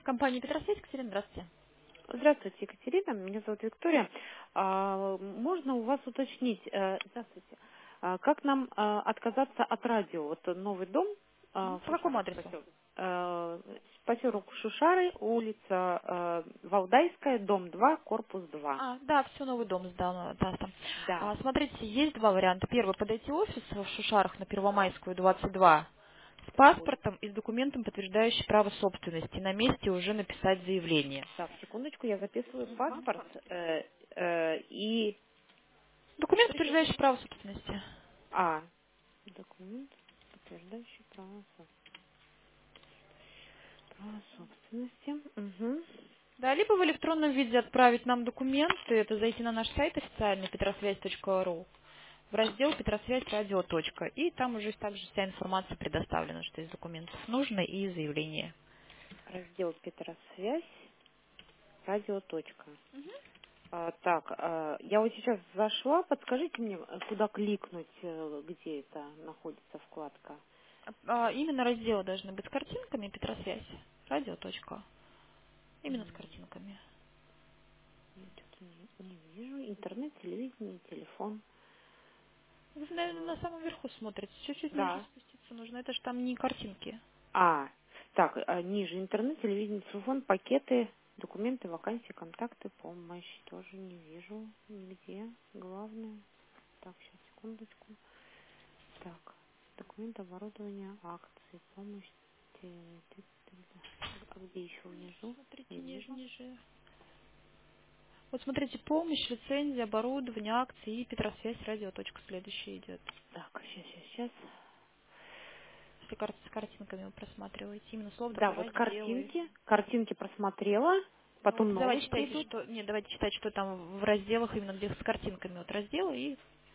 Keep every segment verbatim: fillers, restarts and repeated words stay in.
Компания Петросвет, Екатерина, здравствуйте. Здравствуйте, Екатерина. Меня зовут Виктория. А, Можно у вас уточнить, э, здравствуйте, а, как нам а, отказаться от радио? Вот новый дом а, Мгм. в По какому Шушарах, адресу? поселок, э, поселок Шушары, улица э, Валдайская, дом два, корпус два. А, да, все, новый дом сдан, да, там. Да. А, смотрите, есть два варианта. Первый, подойти в офис в Шушарах на Первомайскую, двадцать два, с Ой, паспортом и с документом, подтверждающим право собственности. На месте уже написать заявление. так, секундочку, я записываю паспорт э, э, и Документ, что еще? подтверждающий право собственности. А, документ, подтверждающий право, со- право собственности. Угу. Да, либо в электронном виде отправить нам документы, это зайти на наш сайт официальный петросвязь точка ру, в раздел «Петросвязь радио. Точка». И там уже также вся информация предоставлена, что из документов нужно, и заявление. Раздел Петросвязь, радио. Точка. А, так, а, я вот сейчас зашла, подскажите мне, э, куда кликнуть, э, где это находится вкладка? А, именно разделы должны быть с картинками «Петросвязь радио. Точка». Именно с М, картинками. Я что-то не, не вижу. Интернет, телевидение, телефон. Вы, наверное, А, на самом верху смотрите. Чуть-чуть ниже да. спуститься нужно. Это же там не картинки. А, так, а, ниже интернет, телевидение, телефон, пакеты, документы, вакансии, контакты, помощь. Тоже не вижу нигде. Главное. Так, сейчас, секундочку. Так, документ, оборудование, акции, помощь. те- те- те- А где еще внизу? Смотрите Не ниже, вижу. ниже. Вот смотрите, помощь, лицензия, оборудование, акции и Петросвязь радио. Точка. Следующий идет. Так, сейчас, сейчас, сейчас. Если кар- с картинками вы просматриваете. Именно слово Да, такое вот разделы. картинки. Картинки просмотрела. Ну, вот Потом давайте новые читайте, придут. что. Нет, давайте читать, что там в разделах, именно где с картинками. Вот разделы и.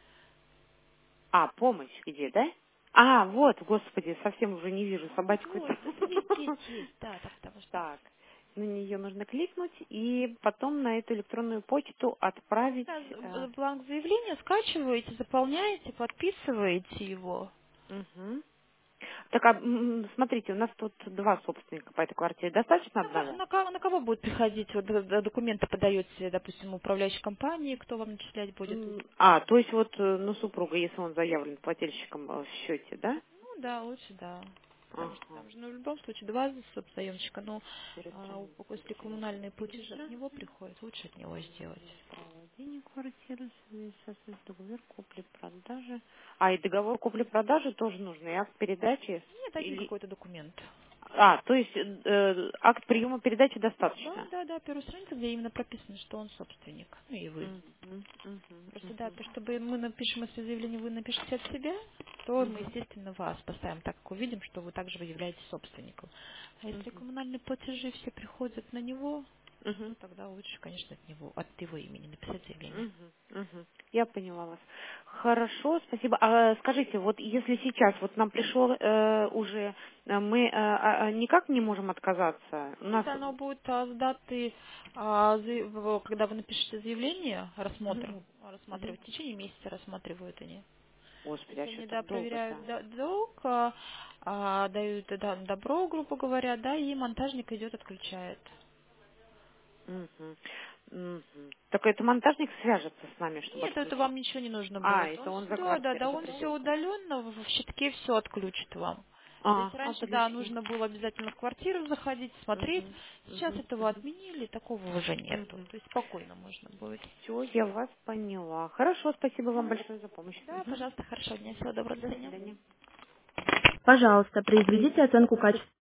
А, помощь где, да? А, вот, господи, совсем уже не вижу собачку. Вот, вот есть, есть, есть, да, так потому что. Так, на нее нужно кликнуть и потом на эту электронную почту отправить. Да, з- э, в- бланк заявления скачиваете, заполняете, подписываете его. мгм. Так, а, м, смотрите, у нас тут два собственника по этой квартире. Достаточно На, ко- одного? на ко- на кого будет приходить? Вот д- д- документы подаете, допустим, управляющей компании, кто вам начислять будет? М, А, то есть вот э, на супруга, если он заявлен плательщиком э, в счете, да? Ну да, лучше да. Потому что Ага. там же ну, в любом случае два заемщика, но а, Территориальный у- если коммунальные платежи от него приходят, лучше от него сделать. право владения квартиры, соответственно, договор купли-продажи. А, и договор купли-продажи тоже нужно, и акт передачи? Нет, один Или... какой-то документ. А, то есть э, акт приема передачи Да, достаточно? да, да, первая страница, где именно прописано, что он собственник. Ну и вы. Мгм, мгм, Просто да, мгм, то, чтобы мы напишем, если заявление вы напишете от себя, то мы, мгм, естественно, вас поставим так, как увидим, что вы также вы являетесь собственником. А если мгм, коммунальные платежи все приходят на него, мгм. то тогда лучше, конечно, от него, от его имени написать заявление. Мгм, мгм. Я поняла вас. Хорошо, спасибо. А скажите, вот если сейчас вот нам пришло э, уже, э, мы э, а, а, никак не можем отказаться? У нас... Нет, оно будет а, с даты, а, заяв- в- когда вы напишете заявление, Мгм, рассмотр, мгм. рассматривать, в течение месяца рассматривают они. То Господи, есть а что они, так да, долго-то? проверяют до- долг, а, а, дают да, добро, грубо говоря, да, и монтажник идет, отключает. Мгм, мгм. Так это монтажник свяжется с нами, чтобы Нет, это отключить? вам ничего не нужно А, будет. это Он, он с- за да, да, квартирой да, он все придет. удаленно в в щитке все отключит вам. То А, есть раньше, да, отлично. нужно было обязательно в квартиру заходить, смотреть. Мгм, Сейчас мгм, этого мгм, отменили, такого уже нету. мгм. То есть спокойно можно будет. Все, я вас поняла. Хорошо, спасибо вам Мгм. большое за помощь. Да, Мгм. пожалуйста, хорошо дня, всего доброго, до До свидания. свидания. Пожалуйста, произведите оценку качества.